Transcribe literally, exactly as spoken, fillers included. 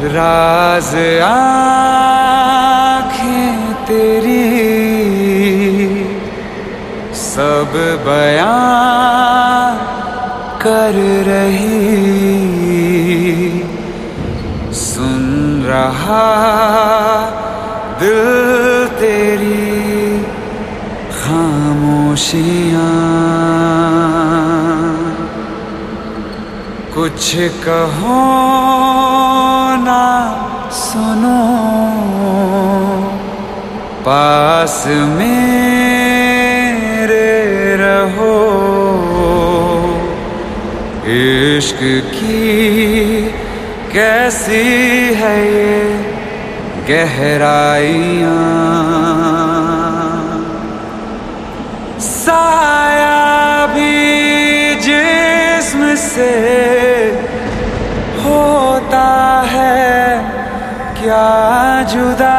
राज आँखें तेरी सब बयां कर रही, सुन रहा दिल तेरी खामोशियाँ। कुछ कहो ना सुनो, पास मेरे रहो। इश्क की कैसी है ये गहराइयाँ, साया भी जिस्म से होता है क्या जुदा।